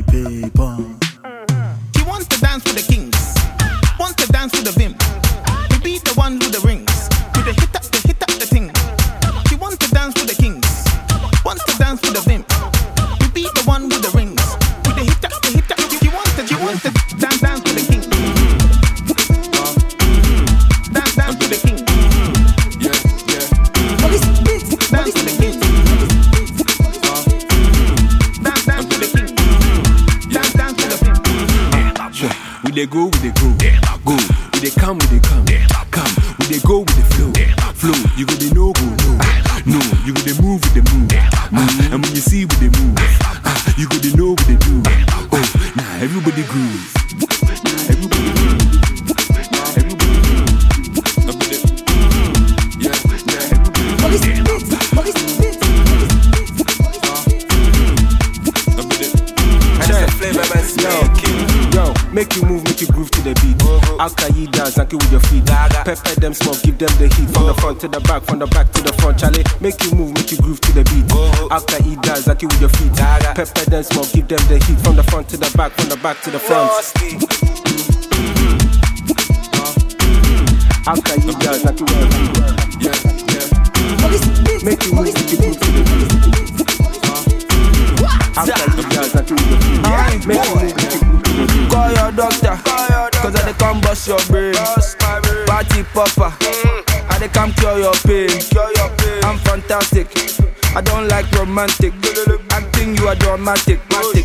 paper. She wants to dance with the kings, wants to dance with the vim. We beat the one with the rings, with the hit up the thing. She wants to dance with the kings, wants to dance with the vim. We beat the one with the rings, with the hit up. She wants to dance with the king. Dance with the king. Dance with the king. Dance with the king. Dance with the king. We dey go, go. We dey come, come. We dey go with the flow. You go dey no. You go dey move with the move. And when you see with the move, you go dey know what they do. Oh, now everybody groove. Everybody groove. Yo, make you move, make you groove to the beat. How can you dance and kill with your feet? Pepper them small, give them the heat. From the front to the back, from the back to the front. Charlie, make you move, make you groove to the beat. How can you dance and kill with your feet? Pepper them small, give them the heat. From the front to the back, from the back to the front. How can you dance and kill with your feet? Make you move, make you groove to the beat. How can you dance and kill with your feet? Make you move, make you groove to the beat. Call your doctor, cause I dey come bust your brain. Party popper, I dey come cure your pain. I'm fantastic, I don't like romantic. Acting you are dramatic. Matic.